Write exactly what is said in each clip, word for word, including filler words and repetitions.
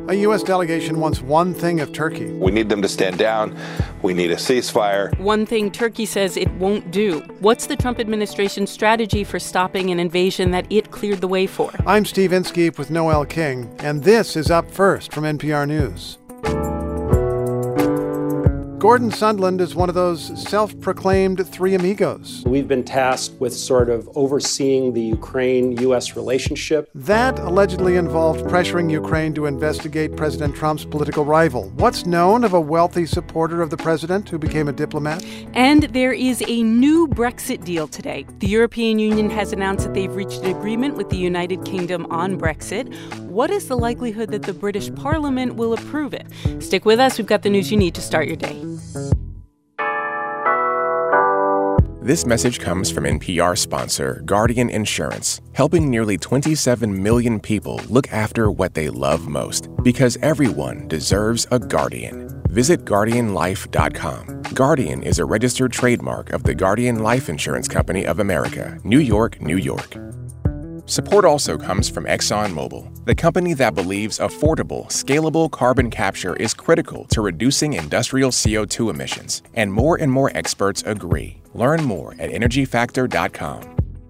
A U S delegation wants one thing of Turkey. We need them to stand down. We need a ceasefire. One thing Turkey says it won't do. What's the Trump administration's strategy for stopping an invasion that it cleared the way for? I'm Steve Inskeep with Noel King, and this is Up First from N P R News. Gordon Sondland is one of those self-proclaimed three amigos. We've been tasked with sort of overseeing the Ukraine-U S relationship. That allegedly involved pressuring Ukraine to investigate President Trump's political rival. What's known of a wealthy supporter of the president who became a diplomat? And there is a new Brexit deal today. The European Union has announced that they've reached an agreement with the United Kingdom on Brexit. What is the likelihood that the British Parliament will approve it? Stick with us. We've got the news you need to start your day. This message comes from N P R sponsor Guardian Insurance, helping nearly twenty-seven million people look after what they love most, because everyone deserves a guardian. Visit Guardian Life dot com. Guardian is a registered trademark of the Guardian Life Insurance Company of America, New York, New York. Support also comes from ExxonMobil, the company that believes affordable, scalable carbon capture is critical to reducing industrial C O two emissions. And more and more experts agree. Learn more at energy factor dot com.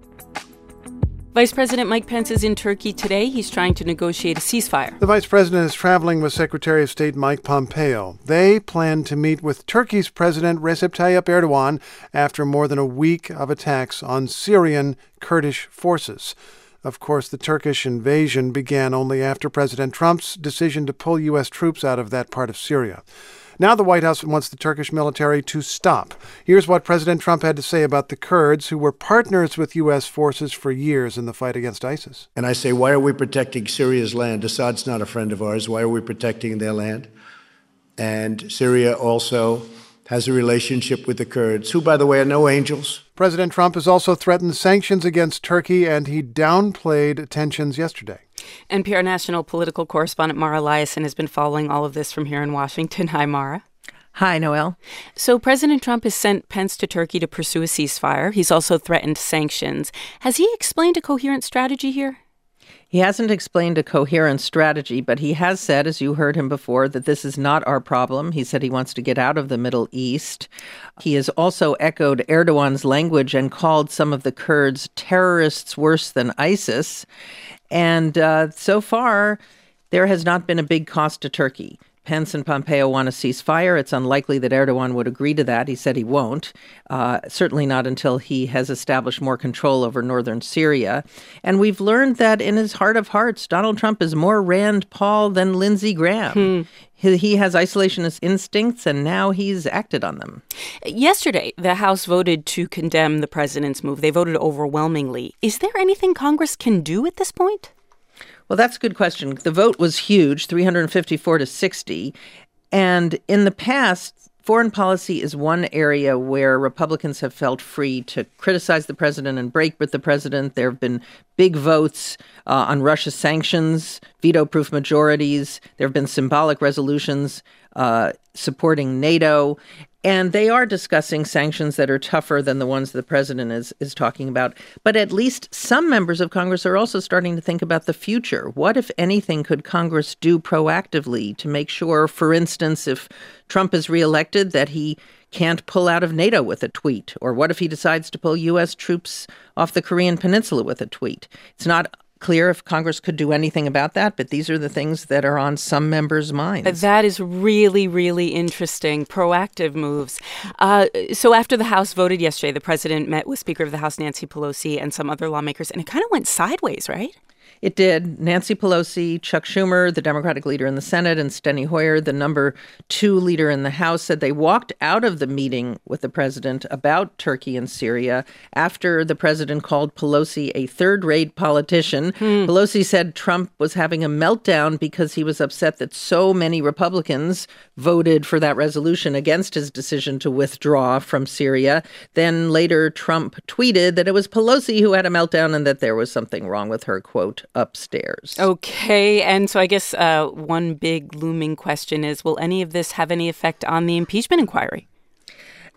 Vice President Mike Pence is in Turkey today. He's trying to negotiate a ceasefire. The vice president is traveling with Secretary of State Mike Pompeo. They plan to meet with Turkey's President Recep Tayyip Erdogan after more than a week of attacks on Syrian Kurdish forces. Of course, the Turkish invasion began only after President Trump's decision to pull U S troops out of that part of Syria. Now the White House wants the Turkish military to stop. Here's what President Trump had to say about the Kurds, who were partners with U S forces for years in the fight against ISIS. And I say, why are we protecting Syria's land? Assad's not a friend of ours. Why are we protecting their land? And Syria also has a relationship with the Kurds, who, by the way, are no angels. President Trump has also threatened sanctions against Turkey, and he downplayed tensions yesterday. N P R national political correspondent Mara Liasson has been following all of this from here in Washington. Hi, Mara. Hi, Noel. So President Trump has sent Pence to Turkey to pursue a ceasefire. He's also threatened sanctions. Has he explained a coherent strategy here? He hasn't explained a coherent strategy, but he has said, as you heard him before, that this is not our problem. He said he wants to get out of the Middle East. He has also echoed Erdogan's language and called some of the Kurds terrorists worse than ISIS. And uh, so far, there has not been a big cost to Turkey. Pence and Pompeo want a ceasefire. It's unlikely that Erdogan would agree to that. He said he won't, uh, certainly not until he has established more control over northern Syria. And we've learned that in his heart of hearts, Donald Trump is more Rand Paul than Lindsey Graham. Hmm. He, he has isolationist instincts, and now he's acted on them. Yesterday, the House voted to condemn the president's move. They voted overwhelmingly. Is there anything Congress can do at this point? Well, that's a good question. The vote was huge, three hundred fifty-four to sixty. And in the past, foreign policy is one area where Republicans have felt free to criticize the president and break with the president. There have been big votes uh, on Russia sanctions, veto-proof majorities. There have been symbolic resolutions uh, supporting NATO. And they are discussing sanctions that are tougher than the ones the president is is talking about. But at least some members of Congress are also starting to think about the future. What, if anything, could Congress do proactively to make sure, for instance, if Trump is reelected, that he can't pull out of NATO with a tweet? Or what if he decides to pull U S troops off the Korean Peninsula with a tweet? It's not clear if Congress could do anything about that, but these are the things that are on some members' minds. That is really, really interesting. Proactive moves. Uh, so after the House voted yesterday, the president met with Speaker of the House Nancy Pelosi and some other lawmakers, and it kind of went sideways, right? It did. Nancy Pelosi, Chuck Schumer, the Democratic leader in the Senate, and Steny Hoyer, the number two leader in the House, said they walked out of the meeting with the president about Turkey and Syria after the president called Pelosi a third-rate politician. Hmm. Pelosi said Trump was having a meltdown because he was upset that so many Republicans voted for that resolution against his decision to withdraw from Syria. Then later, Trump tweeted that it was Pelosi who had a meltdown and that there was something wrong with her, quote, upstairs. Okay. And so I guess uh, one big looming question is, will any of this have any effect on the impeachment inquiry?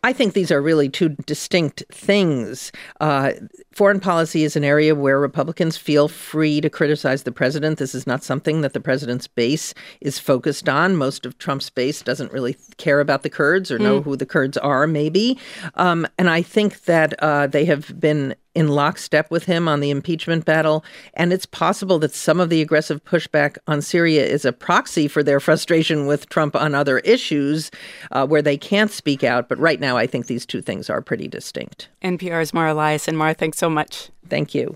I think these are really two distinct things. Uh, foreign policy is an area where Republicans feel free to criticize the president. This is not something that the president's base is focused on. Most of Trump's base doesn't really care about the Kurds or know mm. who the Kurds are, maybe. Um, and I think that uh, they have been in lockstep with him on the impeachment battle. And it's possible that some of the aggressive pushback on Syria is a proxy for their frustration with Trump on other issues uh, where they can't speak out. But right now, I think these two things are pretty distinct. N P R's Mara Liasson. Mara, thanks so much. Thank you.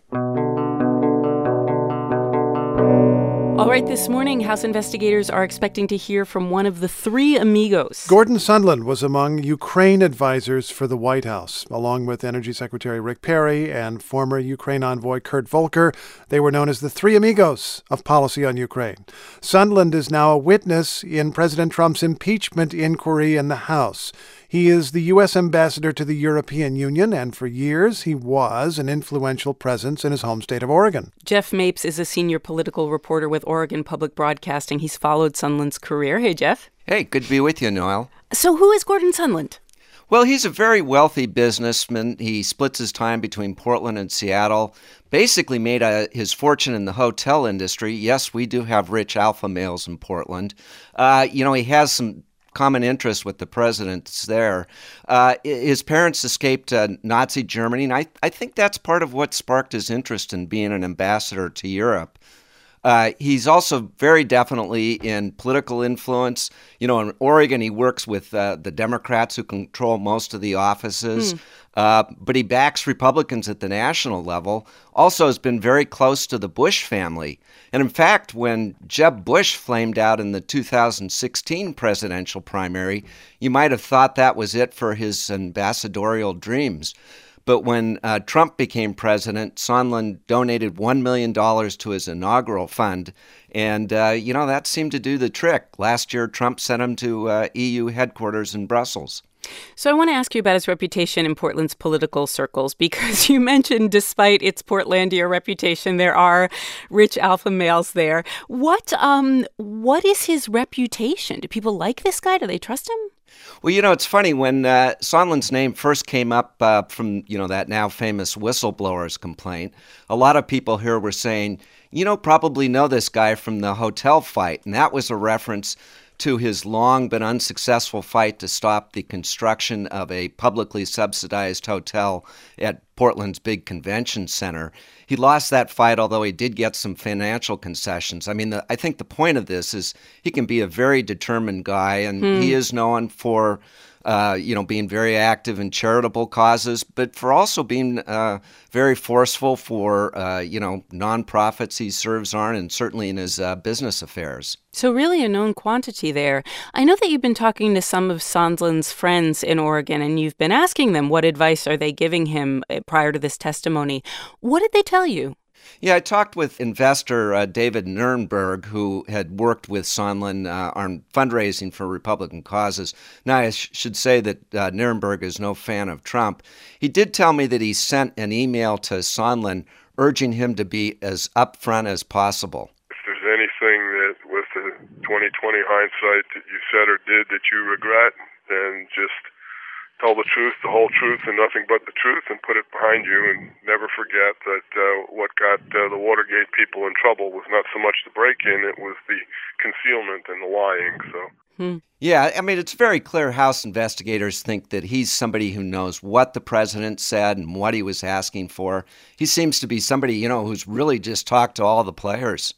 All right, this morning, House investigators are expecting to hear from one of the three amigos. Gordon Sondland was among Ukraine advisors for the White House, along with Energy Secretary Rick Perry and former Ukraine envoy Kurt Volker. They were known as the three amigos of policy on Ukraine. Sondland is now a witness in President Trump's impeachment inquiry in the House. He is the U S ambassador to the European Union, and for years he was an influential presence in his home state of Oregon. Jeff Mapes is a senior political reporter with Oregon Public Broadcasting. He's followed Sondland's career. Hey, Jeff. Hey, good to be with you, Noel. So who is Gordon Sondland? Well, he's a very wealthy businessman. He splits his time between Portland and Seattle, basically made a, his fortune in the hotel industry. Yes, we do have rich alpha males in Portland. Uh, you know, he has some common interest with the presidents there. Uh, his parents escaped uh, Nazi Germany, and I, I think that's part of what sparked his interest in being an ambassador to Europe. Uh, he's also very definitely in political influence. You know, in Oregon, he works with uh, the Democrats who control most of the offices, mm. uh, but he backs Republicans at the national level. Also has been very close to the Bush family. And in fact, when Jeb Bush flamed out in the two thousand sixteen presidential primary, you might have thought that was it for his ambassadorial dreams. But when uh, Trump became president, Sondland donated one million dollars to his inaugural fund. And, uh, you know, that seemed to do the trick. Last year, Trump sent him to uh, E U headquarters in Brussels. So I want to ask you about his reputation in Portland's political circles, because you mentioned despite its Portlandia reputation, there are rich alpha males there. What um, what is his reputation? Do people like this guy? Do they trust him? Well, you know, it's funny. When uh, Sondland's name first came up uh, from, you know, that now famous whistleblower's complaint, a lot of people here were saying, you know, probably know this guy from the hotel fight. And that was a reference to his long but unsuccessful fight to stop the construction of a publicly subsidized hotel at Portland's big convention center. He lost that fight, although he did get some financial concessions. I mean, the, I think the point of this is he can be a very determined guy, and hmm. he is known for Uh, you know, being very active in charitable causes, but for also being uh, very forceful for, uh, you know, nonprofits he serves on, and certainly in his uh, business affairs. So really a known quantity there. I know that you've been talking to some of Sondland's friends in Oregon, and you've been asking them what advice are they giving him prior to this testimony. What did they tell you? Yeah, I talked with investor uh, David Nurnberg, who had worked with Sondland uh, on fundraising for Republican causes. Now, I sh- should say that uh, Nurnberg is no fan of Trump. He did tell me that he sent an email to Sondland urging him to be as upfront as possible. If there's anything that, with the twenty twenty hindsight, that you said or did that you regret, then just tell the truth, the whole truth, and nothing but the truth, and put it behind you, and never forget that uh, what got uh, the Watergate people in trouble was not so much the break-in, it was the concealment and the lying. So, hmm. Yeah, I mean, it's very clear House investigators think that he's somebody who knows what the president said and what he was asking for. He seems to be somebody, you know, who's really just talked to all the players.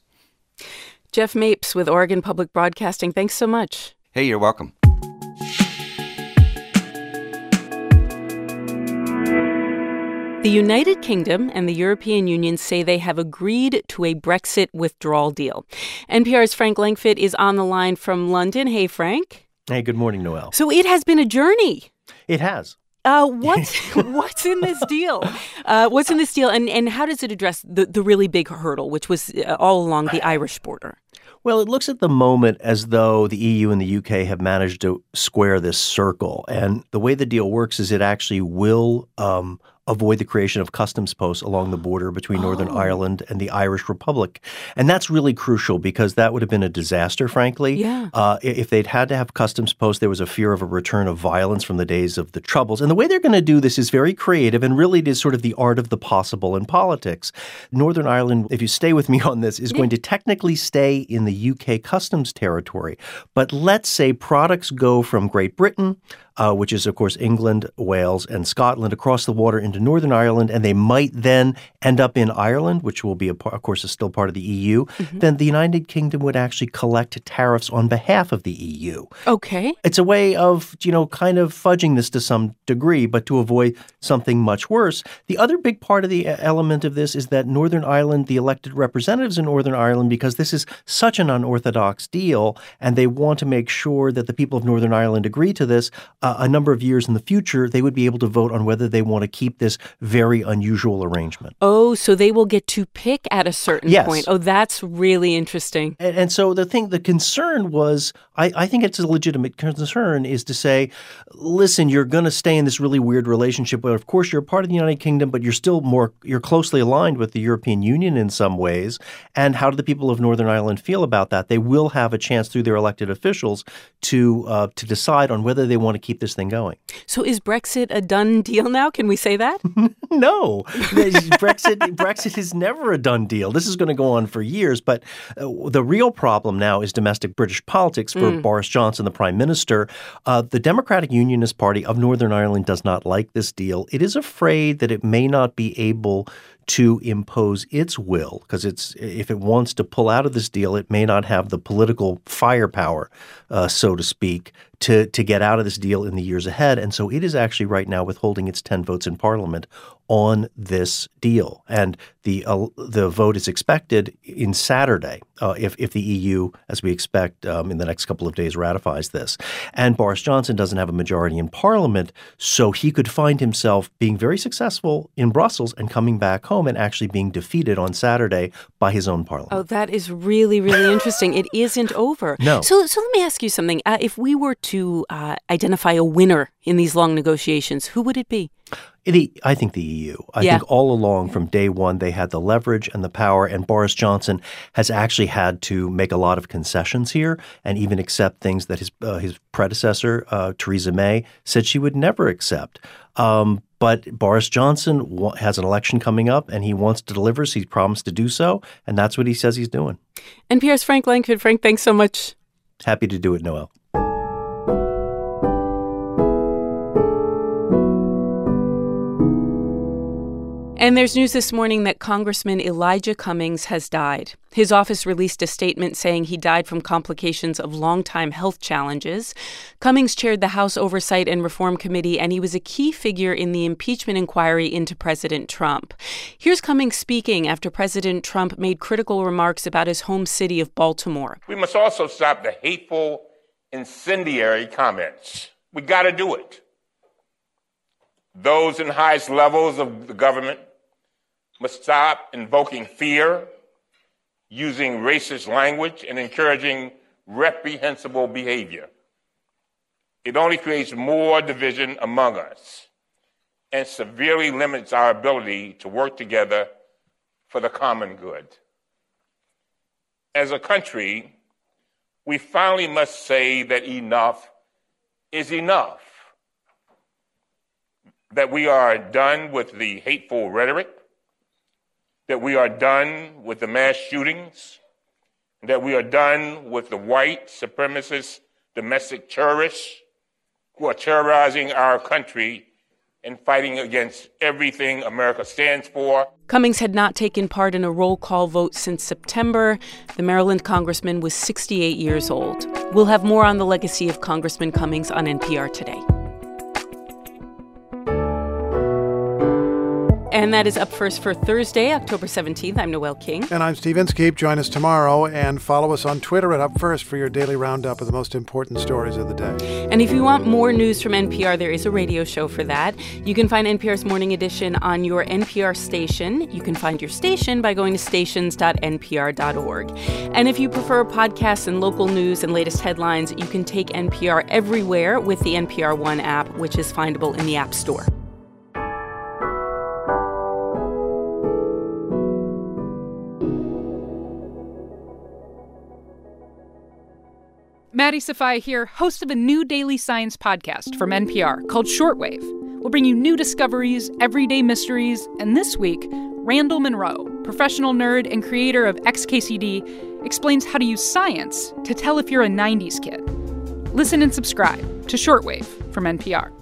Jeff Mapes with Oregon Public Broadcasting, thanks so much. Hey, you're welcome. The United Kingdom and the European Union say they have agreed to a Brexit withdrawal deal. N P R's Frank Langfitt is on the line from London. Hey, Frank. Hey, good morning, Noel. So it has been a journey. It has. Uh, what's what's in this deal? Uh, what's in this deal, and, and how does it address the, the really big hurdle, which was all along the Irish border? Well, it looks at the moment as though the E U and the U K have managed to square this circle. And the way the deal works is it actually will um, avoid the creation of customs posts along the border between Northern Oh. Ireland and the Irish Republic. And that's really crucial because that would have been a disaster, frankly. Yeah. Uh, if they'd had to have customs posts, there was a fear of a return of violence from the days of the Troubles. And the way they're going to do this is very creative, and really it is sort of the art of the possible in politics. Northern Ireland, if you stay with me on this, is going to technically stay in the U K customs territory. But let's say products go from Great Britain, Uh, which is, of course, England, Wales, and Scotland, across the water into Northern Ireland, and they might then end up in Ireland, which will be, a, of course, is still part of the E U, Mm-hmm. then the United Kingdom would actually collect tariffs on behalf of the E U. Okay. It's a way of, you know, kind of fudging this to some degree, but to avoid something much worse. The other big part of the element of this is that Northern Ireland, the elected representatives in Northern Ireland, because this is such an unorthodox deal, and they want to make sure that the people of Northern Ireland agree to this, uh, a number of years in the future, they would be able to vote on whether they want to keep this very unusual arrangement. Oh, so they will get to pick at a certain Yes. point. Oh, that's really interesting. And, and so the thing, the concern was, I, I think it's a legitimate concern, is to say, listen, you're going to stay in this really weird relationship, but of course you're part of the United Kingdom, but you're still more, you're closely aligned with the European Union in some ways. And how do the people of Northern Ireland feel about that? They will have a chance through their elected officials to uh, to decide on whether they want to keep this thing going. So is Brexit a done deal now? Can we say that? No, Brexit Brexit is never a done deal. This is going to go on for years. But uh, the real problem now is domestic British politics for Mm. Boris Johnson, the Prime Minister. Uh, the Democratic Unionist Party of Northern Ireland does not like this deal. It is afraid that it may not be able to impose its will, because it's if it wants to pull out of this deal, it may not have the political firepower, uh, so to speak, to to get out of this deal in the years ahead. And so it is actually right now withholding its ten votes in Parliament on this deal. And the uh, the vote is expected in Saturday uh, if if the E U, as we expect um, in the next couple of days, ratifies this. And Boris Johnson doesn't have a majority in Parliament, so he could find himself being very successful in Brussels and coming back home and actually being defeated on Saturday by his own Parliament. Oh, that is really, really interesting. It isn't over. No. So, so let me ask you something. Uh, if we were to uh, identify a winner in these long negotiations, who would it be? It, I think the E U. I Yeah. think all along from day one, they had the leverage and the power, and Boris Johnson has actually had to make a lot of concessions here and even accept things that his uh, his predecessor, uh, Theresa May, said she would never accept. Um, but Boris Johnson wa- has an election coming up, and he wants to deliver. So he's promised to do so, and that's what he says he's doing. N P R's Frank Langford. Frank, thanks so much. Happy to do it, Noel. And there's news this morning that Congressman Elijah Cummings has died. His office released a statement saying he died from complications of longtime health challenges. Cummings chaired the House Oversight and Reform Committee, and he was a key figure in the impeachment inquiry into President Trump. Here's Cummings speaking after President Trump made critical remarks about his home city of Baltimore. We must also stop the hateful, incendiary comments. We got to do it. Those in the highest levels of the government must stop invoking fear, using racist language, and encouraging reprehensible behavior. It only creates more division among us and severely limits our ability to work together for the common good. As a country, we finally must say that enough is enough, that we are done with the hateful rhetoric, that we are done with the mass shootings, that we are done with the white supremacist domestic terrorists who are terrorizing our country and fighting against everything America stands for. Cummings had not taken part in a roll call vote since September. The Maryland congressman was sixty-eight years old. We'll have more on the legacy of Congressman Cummings on N P R Today. And that is Up First for Thursday, October seventeenth. I'm Noel King. And I'm Steve Inskeep. Join us tomorrow and follow us on Twitter at Up First for your daily roundup of the most important stories of the day. And if you want more news from N P R, there is a radio show for that. You can find N P R's Morning Edition on your N P R station. You can find your station by going to stations dot n p r dot org. And if you prefer podcasts and local news and latest headlines, you can take N P R everywhere with the N P R One app, which is findable in the App Store. Maddie Sofia here, host of a new daily science podcast from N P R called Shortwave. We'll bring you new discoveries, everyday mysteries, and this week, Randall Munroe, professional nerd and creator of X K C D, explains how to use science to tell if you're a nineties kid. Listen and subscribe to Shortwave from N P R.